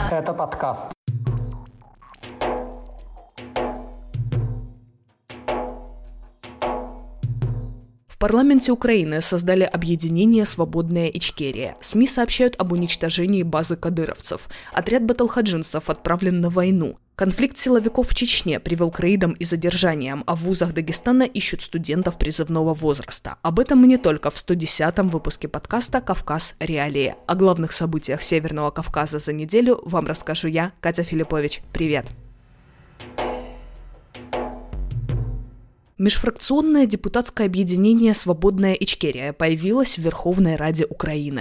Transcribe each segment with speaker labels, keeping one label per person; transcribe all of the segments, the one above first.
Speaker 1: Это подкаст.
Speaker 2: В парламенте Украины создали объединение «Свободная Ичкерия». СМИ сообщают об уничтожении базы кадыровцев. Отряд баталхаджинцев отправлен на войну. Конфликт силовиков в Чечне привел к рейдам и задержаниям, а в вузах Дагестана ищут студентов призывного возраста. Об этом и не только в 110-м выпуске подкаста «Кавказ. Реалии». О главных событиях Северного Кавказа за неделю вам расскажу я, Катя Филиппович. Привет! Межфракционное депутатское объединение «Свободная Ичкерия» появилось в Верховной Раде Украины.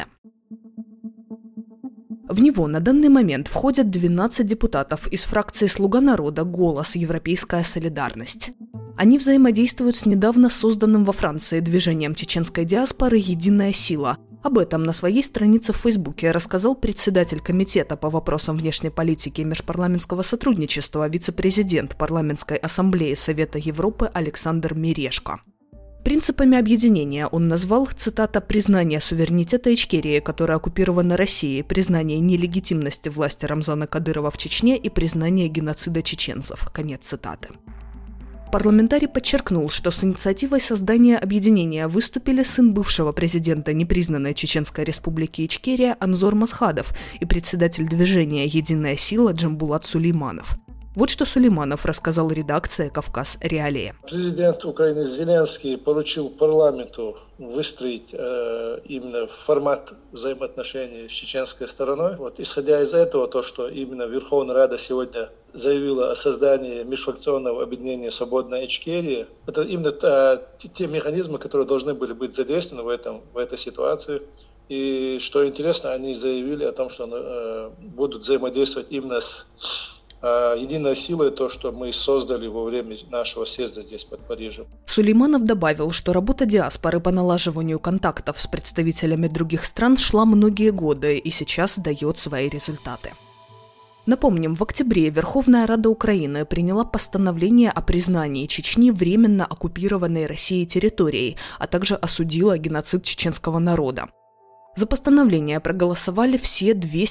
Speaker 2: В него на данный момент входят 12 депутатов из фракции «Слуга народа», «Голос», «Европейская солидарность». Они взаимодействуют с недавно созданным во Франции движением чеченской диаспоры «Единая сила». Об этом на своей странице в Фейсбуке рассказал председатель Комитета по вопросам внешней политики и межпарламентского сотрудничества, вице-президент Парламентской ассамблеи Совета Европы Александр Мережко. Принципами объединения он назвал, цитата, «признание суверенитета Ичкерии, которая оккупирована Россией, признание нелегитимности власти Рамзана Кадырова в Чечне и признание геноцида чеченцев». Конец цитаты. Парламентарий подчеркнул, что с инициативой создания объединения выступили сын бывшего президента непризнанной Чеченской республики Ичкерия Анзор Масхадов и председатель движения «Единая сила» Джамбулат Сулейманов. Вот что Сулейманов рассказал редакции «Кавказ. Реалии».
Speaker 3: Президент Украины Зеленский поручил парламенту выстроить именно формат взаимоотношений с чеченской стороной. Исходя из этого, то, что именно Верховная Рада сегодня заявила о создании межфракционного объединения «Свободная Ичкерия», это именно те механизмы, которые должны были быть задействованы в этой ситуации. И что интересно, они заявили о том, что будут взаимодействовать именно с «Единая сила» — то, что мы создали во время нашего съезда здесь, под Парижем.
Speaker 2: Сулейманов добавил, что работа диаспоры по налаживанию контактов с представителями других стран шла многие годы и сейчас дает свои результаты. Напомним, в октябре Верховная Рада Украины приняла постановление о признании Чечни временно оккупированной Россией территорией, а также осудила геноцид чеченского народа. За постановление проголосовали все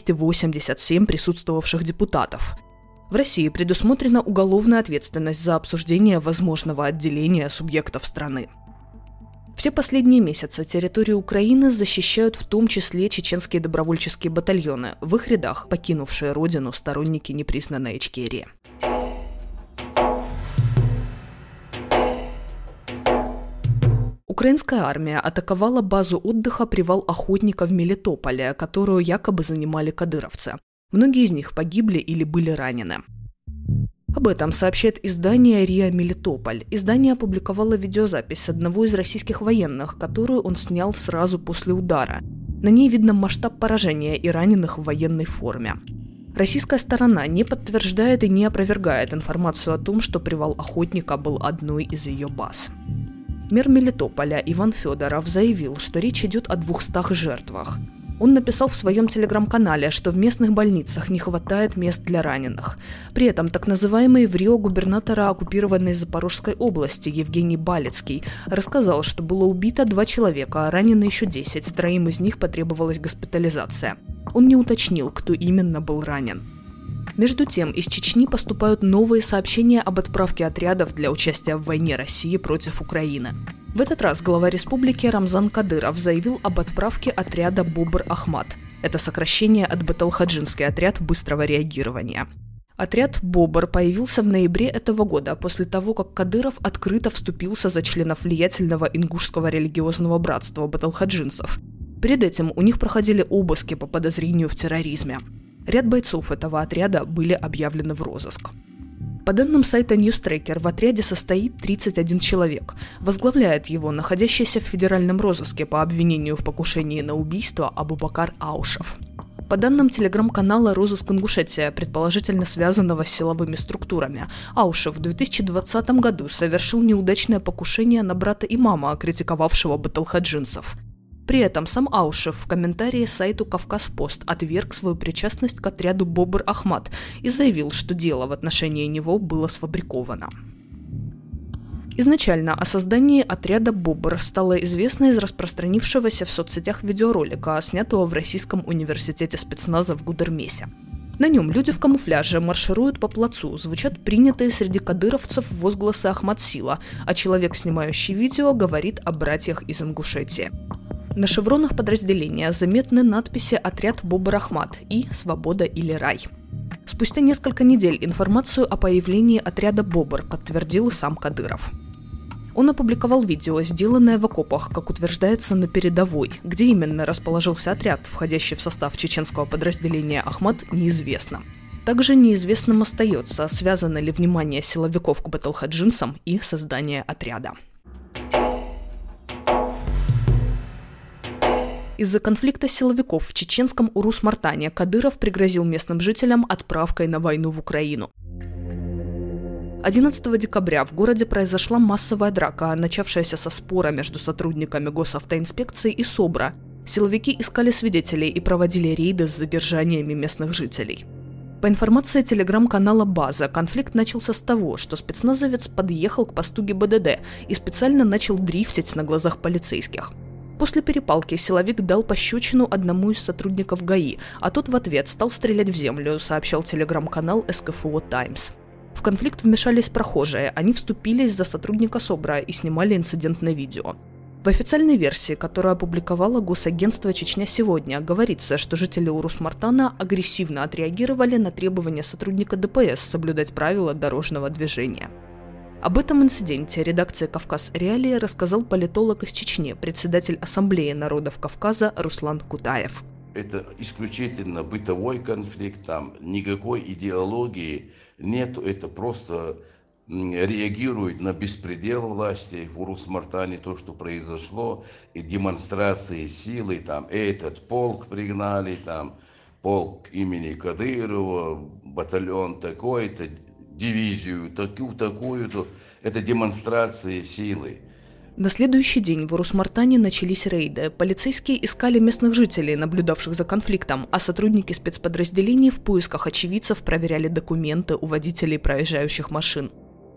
Speaker 2: 287 присутствовавших депутатов. В России предусмотрена уголовная ответственность за обсуждение возможного отделения субъектов страны. Все последние месяцы территорию Украины защищают в том числе чеченские добровольческие батальоны, в их рядах покинувшие родину сторонники непризнанной Ичкерии. Украинская армия атаковала базу отдыха «Привал охотника» в Мелитополе, которую якобы занимали кадыровцы. Многие из них погибли или были ранены. Об этом сообщает издание РИА Мелитополь. Издание опубликовало видеозапись одного из российских военных, которую он снял сразу после удара. На ней видно масштаб поражения и раненых в военной форме. Российская сторона не подтверждает и не опровергает информацию о том, что «Привал охотника» был одной из ее баз. Мэр Мелитополя Иван Федоров заявил, что речь идет о 200 жертвах. Он написал в своем телеграм-канале, что в местных больницах не хватает мест для раненых. При этом так называемый в Рио губернатора оккупированной Запорожской области Евгений Балицкий рассказал, что было убито 2 человека, а ранены еще 10, 3 из них потребовалась госпитализация. Он не уточнил, кто именно был ранен. Между тем, из Чечни поступают новые сообщения об отправке отрядов для участия в войне России против Украины. В этот раз глава республики Рамзан Кадыров заявил об отправке отряда «Бобр-Ахмат». Это сокращение от Баталхаджинский отряд быстрого реагирования. Отряд «Бобр» появился в ноябре этого года, после того, как Кадыров открыто вступился за членов влиятельного ингушского религиозного братства баталхаджинцев. Перед этим у них проходили обыски по подозрению в терроризме. Ряд бойцов этого отряда были объявлены в розыск. По данным сайта Newstracker, в отряде состоит 31 человек. Возглавляет его находящийся в федеральном розыске по обвинению в покушении на убийство Абубакар Аушев. По данным телеграм-канала «Розыск Ингушетия», предположительно связанного с силовыми структурами, Аушев в 2020 году совершил неудачное покушение на брата имама, критиковавшего баталхаджинцев. При этом сам Аушев в комментарии сайту «Кавказ-Пост» отверг свою причастность к отряду «Бобр-Ахмат» и заявил, что дело в отношении него было сфабриковано. Изначально о создании отряда «Бобр» стало известно из распространившегося в соцсетях видеоролика, снятого в Российском университете спецназа в Гудермесе. На нем люди в камуфляже маршируют по плацу, звучат принятые среди кадыровцев возгласы «Ахмад-Сила», а человек, снимающий видео, говорит о братьях из Ингушетии. На шевронах подразделения заметны надписи «Отряд Бобр Ахмад» и «Свобода или рай». Спустя несколько недель информацию о появлении отряда «Бобр» подтвердил и сам Кадыров. Он опубликовал видео, сделанное в окопах, как утверждается, на передовой. Где именно расположился отряд, входящий в состав чеченского подразделения «Ахмад», неизвестно. Также неизвестным остается, связано ли внимание силовиков к баталхаджинцам и создание отряда. Из-за конфликта силовиков в чеченском Урус-Мартане Кадыров пригрозил местным жителям отправкой на войну в Украину. 11 декабря в городе произошла массовая драка, начавшаяся со спора между сотрудниками госавтоинспекции и СОБРа. Силовики искали свидетелей и проводили рейды с задержаниями местных жителей. По информации телеграм-канала «База», конфликт начался с того, что спецназовец подъехал к посту ГИБДД и специально начал дрифтить на глазах полицейских. После перепалки силовик дал пощечину одному из сотрудников ГАИ, а тот в ответ стал стрелять в землю, сообщал телеграм-канал СКФО «Таймс». В конфликт вмешались прохожие, они вступились за сотрудника СОБРа и снимали инцидентное видео. В официальной версии, которую опубликовало Госагентство «Чечня сегодня», говорится, что жители Урус-Мартана агрессивно отреагировали на требования сотрудника ДПС соблюдать правила дорожного движения. Об этом инциденте редакции «Кавказ Реалии» рассказал политолог из Чечни, председатель Ассамблеи народов Кавказа Руслан Кутаев.
Speaker 1: Это исключительно бытовой конфликт, там никакой идеологии нет, это просто реагирует на беспредел власти в Урус-Мартане, то, что произошло, и демонстрации силы, там этот полк пригнали, там полк имени Кадырова, батальон такой-то, дивизию такую-то, это демонстрации силы.
Speaker 2: На следующий день в Урус-Мартане начались рейды. Полицейские искали местных жителей, наблюдавших за конфликтом, а сотрудники спецподразделений в поисках очевидцев проверяли документы у водителей проезжающих машин.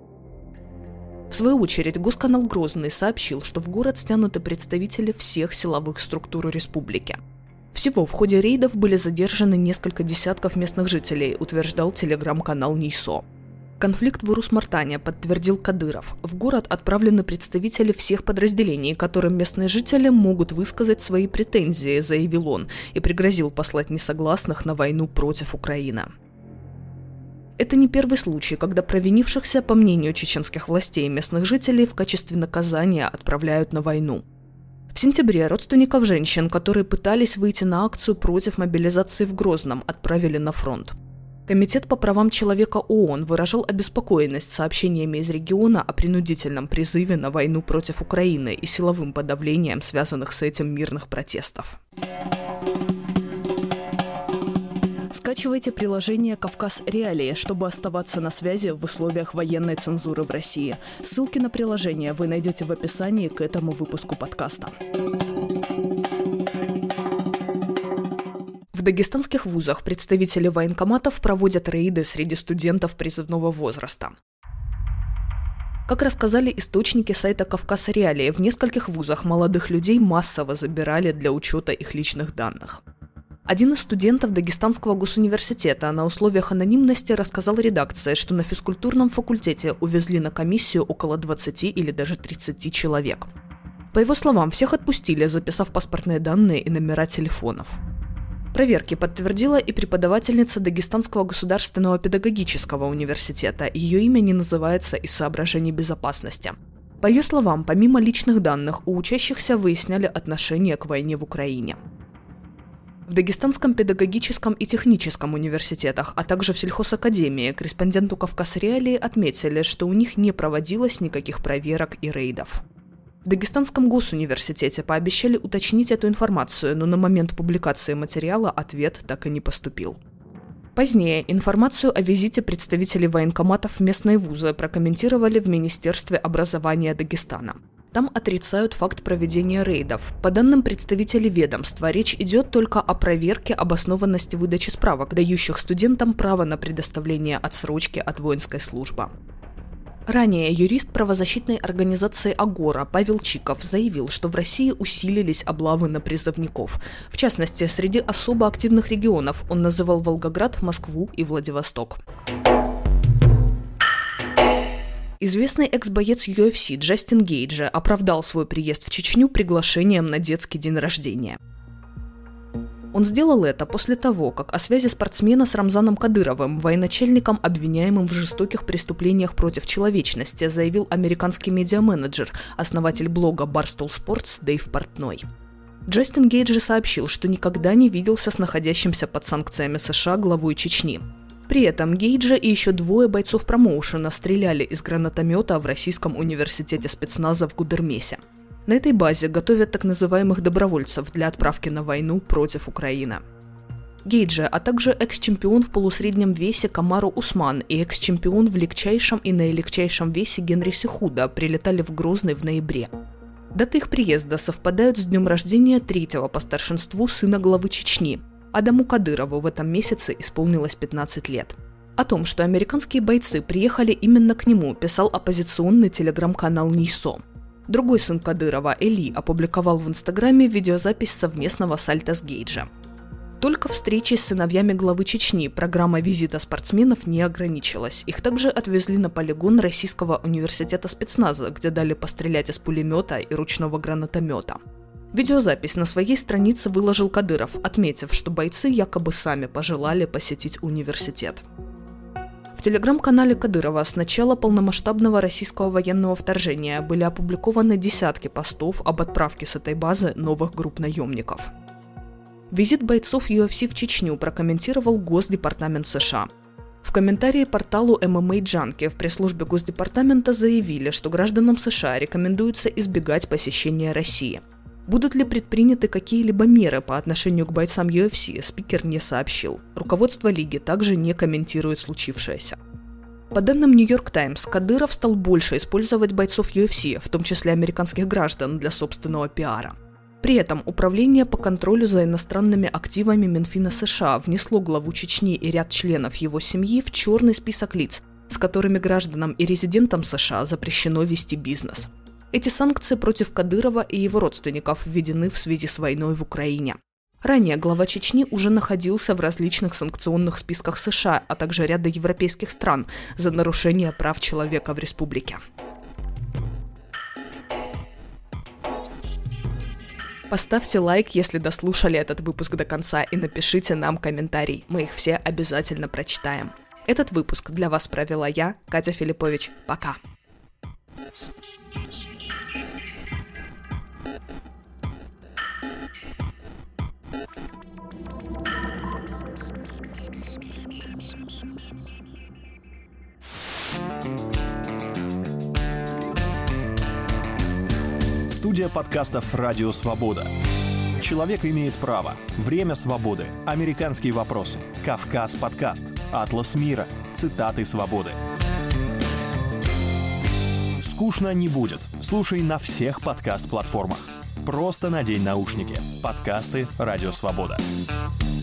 Speaker 2: В свою очередь, Госканал Грозный сообщил, что в город стянуты представители всех силовых структур республики. Всего в ходе рейдов были задержаны несколько десятков местных жителей, утверждал телеграм-канал НИСО. Конфликт в Урус-Мартане подтвердил Кадыров. В город отправлены представители всех подразделений, которым местные жители могут высказать свои претензии, заявил он, и пригрозил послать несогласных на войну против Украины. Это не первый случай, когда провинившихся, по мнению чеченских властей, местных жителей в качестве наказания отправляют на войну. В сентябре родственников женщин, которые пытались выйти на акцию против мобилизации в Грозном, отправили на фронт. Комитет по правам человека ООН выражал обеспокоенность сообщениями из региона о принудительном призыве на войну против Украины и силовым подавлением связанных с этим мирных протестов. Скачивайте приложение «Кавказ Реалии», чтобы оставаться на связи в условиях военной цензуры в России. Ссылки на приложение вы найдете в описании к этому выпуску подкаста. В дагестанских вузах представители военкоматов проводят рейды среди студентов призывного возраста. Как рассказали источники сайта «Кавказ Реалии», в нескольких вузах молодых людей массово забирали для учета их личных данных. Один из студентов Дагестанского госуниверситета на условиях анонимности рассказал редакции, что на физкультурном факультете увезли на комиссию около 20 или даже 30 человек. По его словам, всех отпустили, записав паспортные данные и номера телефонов. Проверки подтвердила и преподавательница Дагестанского государственного педагогического университета. Ее имя не называется из соображений безопасности. По ее словам, помимо личных данных, у учащихся выясняли отношение к войне в Украине. В Дагестанском педагогическом и техническом университетах, а также в сельхозакадемии корреспонденту «Кавказ Реалии» отметили, что у них не проводилось никаких проверок и рейдов. В Дагестанском госуниверситете пообещали уточнить эту информацию, но на момент публикации материала ответ так и не поступил. Позднее информацию о визите представителей военкоматов в местные вузы прокомментировали в Министерстве образования Дагестана. Там отрицают факт проведения рейдов. По данным представителей ведомства, речь идет только о проверке обоснованности выдачи справок, дающих студентам право на предоставление отсрочки от воинской службы. Ранее юрист правозащитной организации «Агора» Павел Чиков заявил, что в России усилились облавы на призывников. В частности, среди особо активных регионов он называл Волгоград, Москву и Владивосток. Известный экс-боец UFC Джастин Гейджи оправдал свой приезд в Чечню приглашением на детский день рождения. Он сделал это после того, как о связи спортсмена с Рамзаном Кадыровым, военачальником, обвиняемым в жестоких преступлениях против человечности, заявил американский медиаменеджер, основатель блога Barstool Sports Дэйв Портной. Джастин Гейджи сообщил, что никогда не виделся с находящимся под санкциями США главой Чечни. При этом Гейджи и еще 2 бойцов промоушена стреляли из гранатомета в Российском университете спецназа в Гудермесе. На этой базе готовят так называемых добровольцев для отправки на войну против Украины. Гейджи, а также экс-чемпион в полусреднем весе Камару Усман и экс-чемпион в легчайшем и наилегчайшем весе Генри Сихуда прилетали в Грозный в ноябре. Даты их приезда совпадают с днем рождения 3-го по старшинству сына главы Чечни. Адаму Кадырову в этом месяце исполнилось 15 лет. О том, что американские бойцы приехали именно к нему, писал оппозиционный телеграм-канал НИСО. Другой сын Кадырова, Эли, опубликовал в Инстаграме видеозапись совместного сальто с Гейджи. Только встречей с сыновьями главы Чечни программа визита спортсменов не ограничилась. Их также отвезли на полигон Российского университета спецназа, где дали пострелять из пулемета и ручного гранатомета. Видеозапись на своей странице выложил Кадыров, отметив, что бойцы якобы сами пожелали посетить университет. В телеграм-канале Кадырова с начала полномасштабного российского военного вторжения были опубликованы десятки постов об отправке с этой базы новых групп наемников. Визит бойцов UFC в Чечню прокомментировал Госдепартамент США. В комментарии порталу MMA Junkie в пресс-службе Госдепартамента заявили, что гражданам США рекомендуется избегать посещения России. Будут ли предприняты какие-либо меры по отношению к бойцам UFC, спикер не сообщил. Руководство лиги также не комментирует случившееся. По данным New York Times, Кадыров стал больше использовать бойцов UFC, в том числе американских граждан, для собственного пиара. При этом Управление по контролю за иностранными активами Минфина США внесло главу Чечни и ряд членов его семьи в черный список лиц, с которыми гражданам и резидентам США запрещено вести бизнес. Эти санкции против Кадырова и его родственников введены в связи с войной в Украине. Ранее глава Чечни уже находился в различных санкционных списках США, а также ряда европейских стран за нарушение прав человека в республике. Поставьте лайк, если дослушали этот выпуск до конца, и напишите нам комментарий. Мы их все обязательно прочитаем. Этот выпуск для вас провела я, Катя Филиппович. Пока!
Speaker 4: Студия подкастов «Радио Свобода». Человек имеет право. Время свободы. Американские вопросы. Кавказ подкаст. Атлас мира. Цитаты свободы. Скучно не будет. Слушай на всех подкаст-платформах. Просто надень наушники. Подкасты «Радио Свобода».